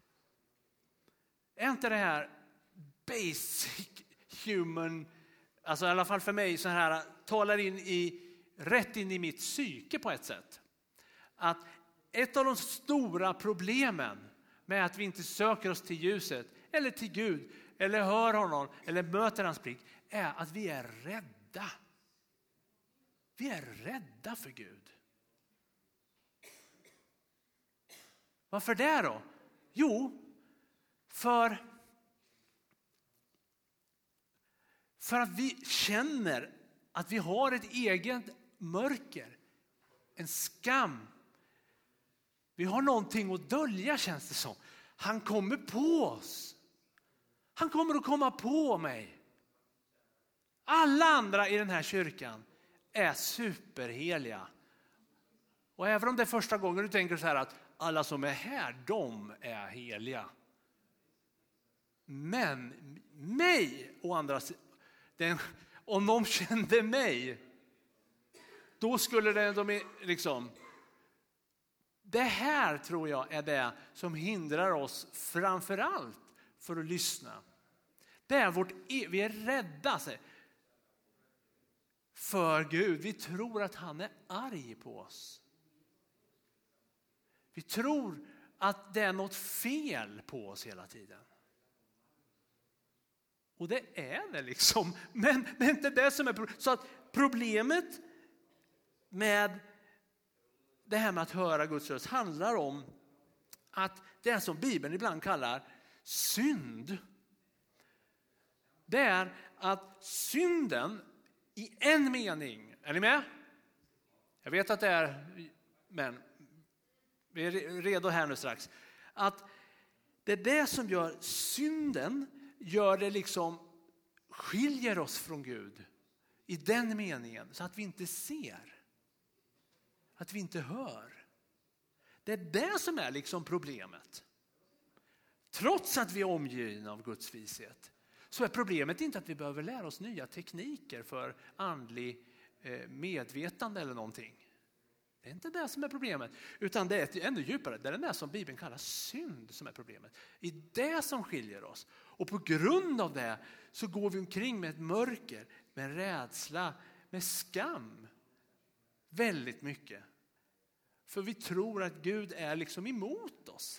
Är inte det här basic human, alltså i alla fall för mig så här, talar rätt in i mitt psyke på ett sätt. Att ett av de stora problemen med att vi inte söker oss till ljuset eller till Gud eller hör honom eller möter hans blick är att vi är rädda. Vi är rädda för Gud. Varför det då? Jo, för att vi känner att vi har ett eget mörker, en skam. Vi har någonting att dölja, känns det som. Han kommer på oss. Han kommer att komma på mig. Alla andra i den här kyrkan är superheliga. Och även om det är första gången du tänker så här att alla som är här, de är heliga. Men mig och andra, om de kände mig, då skulle de liksom... Det här tror jag är det som hindrar oss framför allt för att lyssna. Det är vi är rädda för Gud. Vi tror att han är arg på oss. Vi tror att det är något fel på oss hela tiden. Och det är det liksom. Men det är inte det som är problemet. Så att problemet med det här med att höra Guds röst handlar om att det som Bibeln ibland kallar synd. Det är att synden i en mening, är ni med? Jag vet att det är, men vi är redo här nu strax. Att det är det som gör synden, gör det liksom, skiljer oss från Gud i den meningen så att vi inte ser. Att vi inte hör. Det är det som är liksom problemet. Trots att vi är omgivna av Guds vishet så är problemet inte att vi behöver lära oss nya tekniker för andlig medvetande eller någonting. Det är inte det som är problemet. Utan det är ännu djupare. Det är det som Bibeln kallar synd som är problemet. I det som skiljer oss. Och på grund av det så går vi omkring med ett mörker, med rädsla, med skam. Väldigt mycket. För vi tror att Gud är liksom emot oss.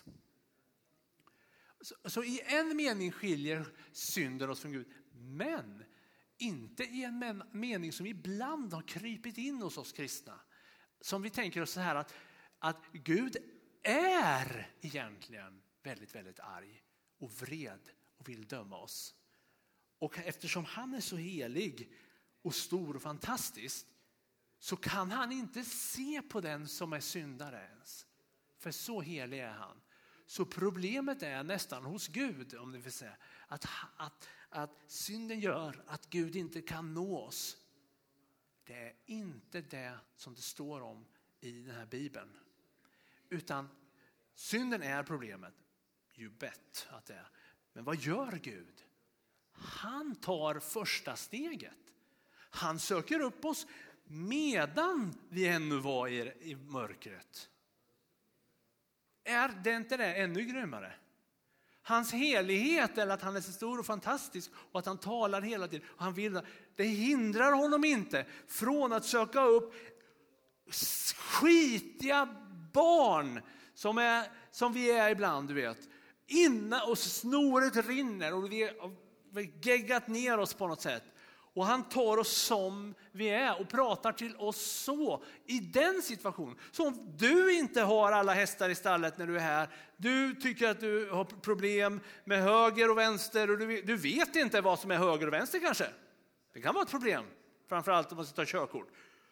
Så i en mening skiljer synden oss från Gud. Men inte i en mening som ibland har krypit in hos oss kristna. Som vi tänker oss så här att att Gud är egentligen väldigt, väldigt arg och vred och vill döma oss. Och eftersom han är så helig och stor och fantastisk, så kan han inte se på den som är syndare ens. För så helig är han. Så problemet är nästan hos Gud, om ni vill säga, att synden gör att Gud inte kan nå oss. Det är inte det som det står om i den här Bibeln. Utan synden är problemet. You bet att det är. Men vad gör Gud? Han tar första steget. Han söker upp oss medan vi ännu var i mörkret. Är det inte det ännu grymmare? Hans helighet, eller att han är så stor och fantastisk och att han talar hela tiden. Och han vill, det hindrar honom inte från att söka upp skitiga barn som vi är ibland, du vet. Och snoret rinner och vi har geggat ner oss på något sätt. Och han tar oss som vi är och pratar till oss så i den situationen. Så om du inte har alla hästar i stallet när du är här, du tycker att du har problem med höger och vänster och du vet inte vad som är höger och vänster kanske. Det kan vara ett problem, framförallt om man ska ta körkort.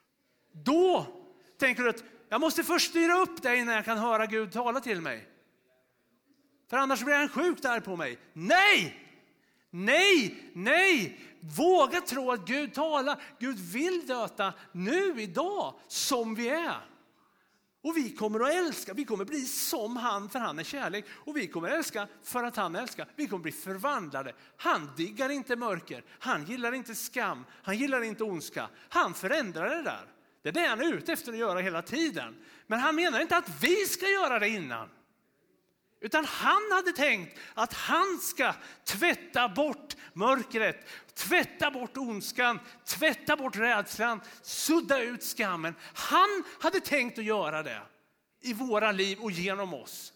Då tänker du att jag måste först styra upp det innan jag kan höra Gud tala till mig. För annars blir han sjukt där på mig. Nej! Nej, nej! Våga tro att Gud talar. Gud vill döta nu, idag, som vi är. Och vi kommer att älska. Vi kommer bli som han, för han är kärlek. Och vi kommer älska för att han älskar. Vi kommer bli förvandlade. Han diggar inte mörker. Han gillar inte skam. Han gillar inte ondska. Han förändrar det där. Det är det han är ute efter att göra hela tiden. Men han menar inte att vi ska göra det innan. Utan han hade tänkt att han ska tvätta bort mörkret, tvätta bort ondskan, tvätta bort rädslan, sudda ut skammen. Han hade tänkt att göra det i våra liv och genom oss.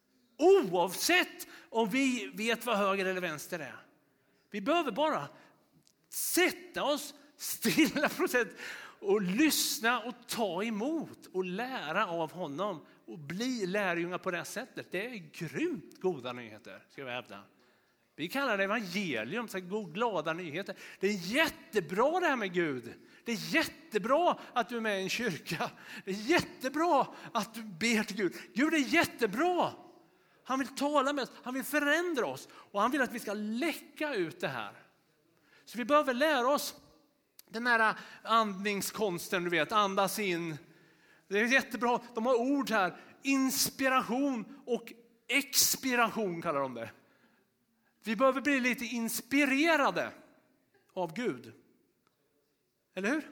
Oavsett om vi vet vad höger eller vänster är. Vi behöver bara sätta oss stilla och lyssna och ta emot och lära av honom. Och bli lärjungar på det sättet. Det är grymt goda nyheter, ska vi hävda. Vi kallar det evangelium, så glada nyheter. Det är jättebra det här med Gud. Det är jättebra att du är med i en kyrka. Det är jättebra att du ber till Gud. Gud är jättebra. Han vill tala med oss, han vill förändra oss. Och han vill att vi ska läcka ut det här. Så vi behöver lära oss den här andningskonsten, du vet, andas in. Det är jättebra. De har ord här. Inspiration och expiration kallar de det. Vi behöver bli lite inspirerade av Gud. Eller hur?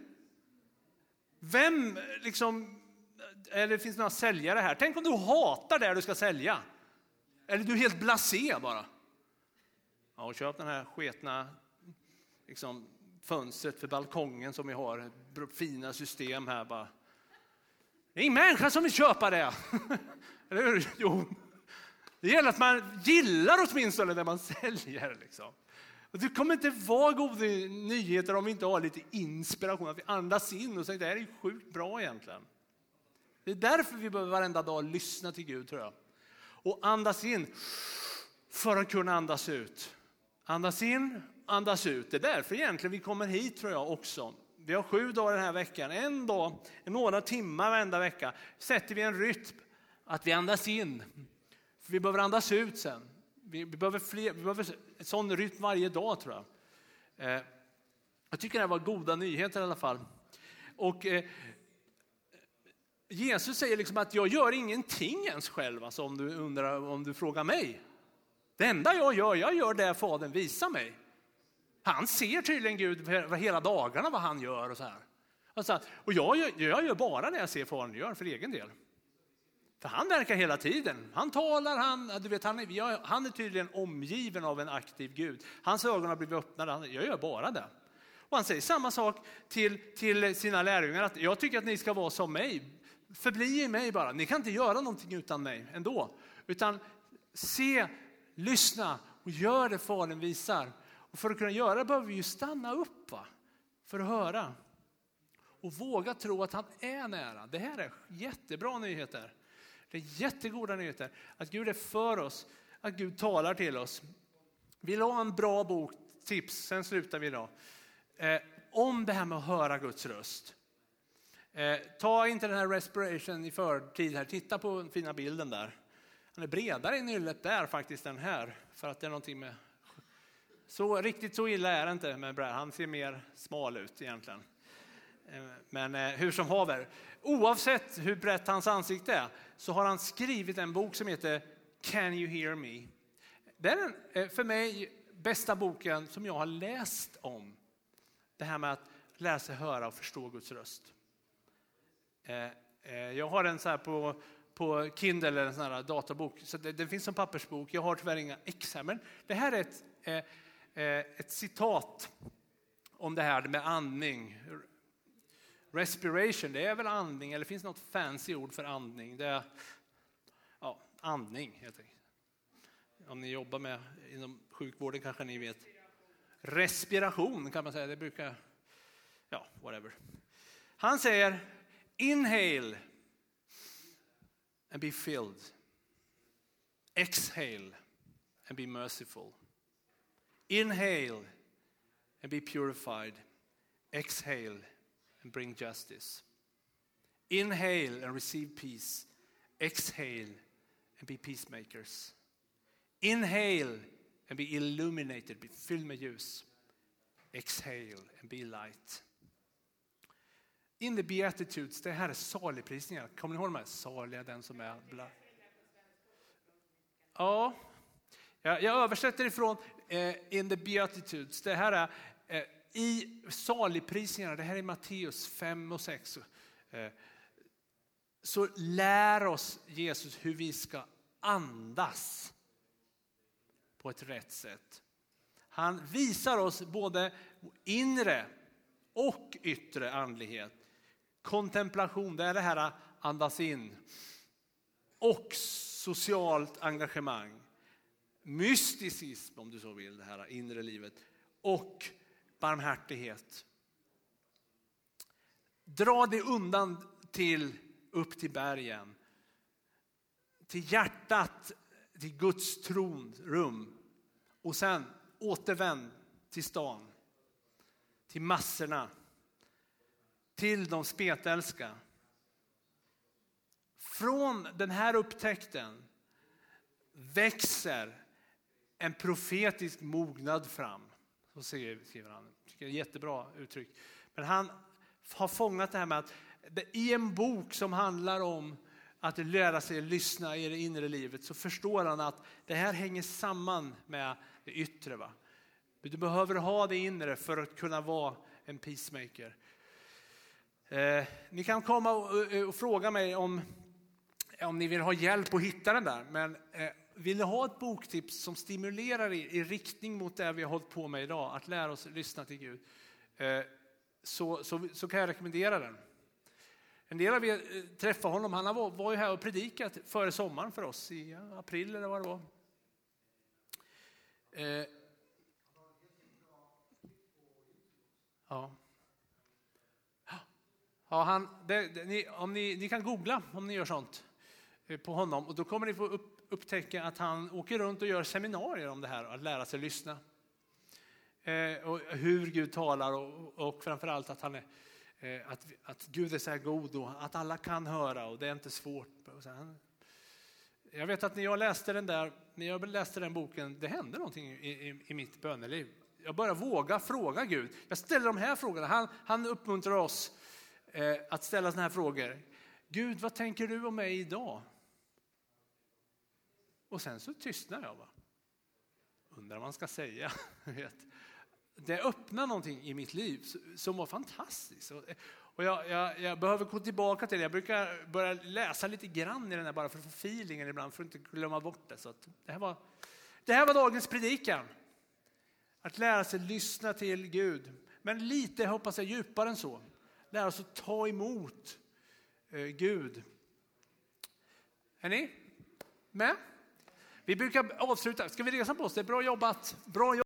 Vem liksom, eller det finns några säljare här. Tänk om du hatar det du ska sälja. Eller du är helt blasé bara. Ja, och köp den här sketna liksom, fönstret för balkongen som vi har. Fina system här bara. Det är ingen människa som vill köpa det. Eller hur? Jo. Det gäller att man gillar åtminstone det man säljer. Liksom. Och det kommer inte vara goda nyheter om vi inte har lite inspiration. Att vi andas in och säger det här är sjukt bra egentligen. Det är därför vi behöver varenda dag lyssna till Gud, tror jag. Och andas in för att kunna andas ut. Andas in, andas ut. Det är därför egentligen vi kommer hit, tror jag också. Vi har 7 dagar den här veckan. En dag, några timmar varenda vecka. Sätter vi en rytm att vi andas in. För vi behöver andas ut sen. Vi behöver en sån rytm varje dag, tror jag. Jag tycker det var goda nyheter i alla fall. Och Jesus säger liksom att jag gör ingenting ens själv. Alltså om du frågar mig. Det enda jag gör det Fadern visar mig. Han ser tydligen Gud hela dagarna vad han gör och så här. Och jag gör bara det jag ser Fadern gör för egen del. För han verkar hela tiden. Han talar, han är tydligen omgiven av en aktiv Gud. Hans ögon har blivit öppnade, jag gör bara det. Och han säger samma sak till sina lärjungar. Att jag tycker att ni ska vara som mig. Förbli i mig bara. Ni kan inte göra någonting utan mig ändå. Utan se, lyssna och gör det Fadern visar. Och för att kunna göra det behöver vi ju stanna upp för att höra. och våga tro att han är nära. Det här är jättebra nyheter. Det är jättegoda nyheter. Att Gud är för oss. Att Gud talar till oss. Vill ha en bra bok, tips, sen slutar vi idag. Om det här med att höra Guds röst. Ta inte den här respiration i förtid här. Titta på den fina bilden där. Han är bredare i nyllet där faktiskt än här. För att det är någonting med... Riktigt så illa är det inte med Brad. Han ser mer smal ut egentligen. Men hur som haver. Oavsett hur brett hans ansikte är så har han skrivit en bok som heter Can You Hear Me? Det är den, för mig bästa boken som jag har läst om. Det här med att lära sig höra och förstå Guds röst. Jag har den så här på Kindle eller en sån här databok. Så det finns som pappersbok. Jag har tyvärr inga ex här. Men det här är ett citat om det här med andning. Respiration, det är väl andning. Eller finns det något fancy ord för andning? Det är andning helt enkelt. Om ni jobbar med inom sjukvården kanske ni vet. Respiration kan man säga. Det brukar, whatever. Han säger, inhale and be filled. Exhale and be merciful. Inhale and be purified. Exhale and bring justice. Inhale and receive peace. Exhale and be peacemakers. Inhale and be illuminated, be fylld med ljus. Exhale and be light. In the Beatitudes, det här är saligprisningar. Kommer ni ihåg de här saliga, den som är bla? Ja, jag översätter ifrån in the Beatitudes. Det här är i saligprisningarna, det här är Matteus 5 och 6. Så lär oss Jesus hur vi ska andas på ett rätt sätt. Han visar oss både inre och yttre andlighet. Kontemplation, det är det här andas in. Och socialt engagemang. Mysticism om du så vill, det här inre livet. Och barmhärtighet. Dra dig undan upp till bergen. Till hjärtat, till Guds tronrum. Och sen återvänd till stan. Till massorna. Till de spetälska. Från den här upptäckten växer en profetisk mognad fram. Så skriver han. Det är ett jättebra uttryck. Men han har fångat det här med att i en bok som handlar om att lära sig lyssna i det inre livet, så förstår han att det här hänger samman med det yttre. Va? Du behöver ha det inre för att kunna vara en peacemaker. Ni kan komma och fråga mig om ni vill ha hjälp att hitta den där. Men vill ni ha ett boktips som stimulerar i riktning mot det vi har hållit på med idag, att lära oss lyssna till Gud, så kan jag rekommendera den. En del av er träffade honom. Han var ju här och predikat före sommaren för oss i april eller vad det var. Ni kan googla om ni gör sånt på honom, och då kommer ni få upptäcka att han åker runt och gör seminarier om det här, att lära sig lyssna. Och hur Gud talar och framförallt att han är att Gud är så här god och att alla kan höra och det är inte svårt. Jag vet att när jag läste den boken, det hände någonting i mitt böneliv. Jag började våga fråga Gud. Jag ställer de här frågorna. Han uppmuntrar oss att ställa såna här frågor. Gud, vad tänker du om mig idag? Och sen så tystnar jag. Undrar vad man ska säga. Det öppnar någonting i mitt liv som var fantastiskt. Och jag behöver gå tillbaka till det. Jag brukar börja läsa lite grann i den här bara för att få feelingen ibland, för att inte glömma bort det. Så att det här var dagens predikan. Att lära sig lyssna till Gud. Men lite, hoppas jag, djupare än så. Lära oss att ta emot Gud. Är ni med? Vi brukar avsluta. Ska vi resa på oss? Det är bra jobbat. Bra jobbat.